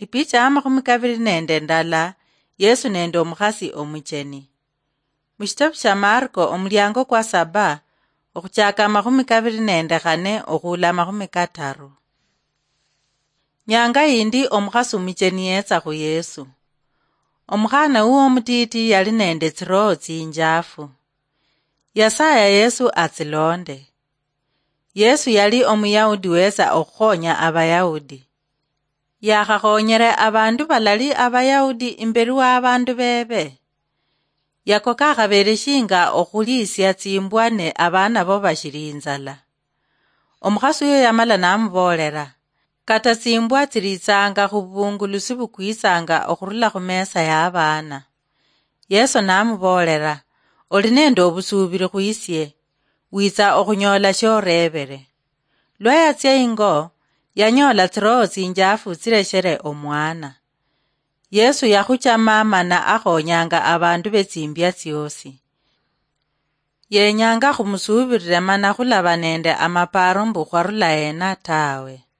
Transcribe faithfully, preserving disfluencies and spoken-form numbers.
Ipicha ya makumi kaviri nende ndala, Yesu nende omukhasi omucheni. Mushitabu sha Marko omulyango kwa saba, okuchaka makumi kaviri nende khane okhula makumi kataru. Nyanga yindi omukhasi omucheni yetsa khu Yesu. Omukhana uwo mutiti yali nende tsiroho tsinjafu. Yasaya Yesu atsilonde. Yesu yali omuyahudi wesa okhukhonya abayahudi. Yakhakhonyere abandu balali abayahudi imberi wa abandu bebe. Yakoka akhabere shinga okhulisya tsimbwa ne abana bo bashili inzala. Omukhasi uyo yamala namubolera, kata tsimbwa tsilitsanga khubungulusi bukwisanga okhurula khumesa ya abana. Yesu namubolera, oli nende obusubiri khwisye, witsa okhunyola shorebere. Lwayatsya ingo, yanyola tsiroho tsinjafu tsireshere omwana. Yesu yakhuchama mana akhonyanga abandu betsimbya tsiosi. Yenyanga khumusubirire mana khulaba nende amaparo mbu khwarula ena tawe.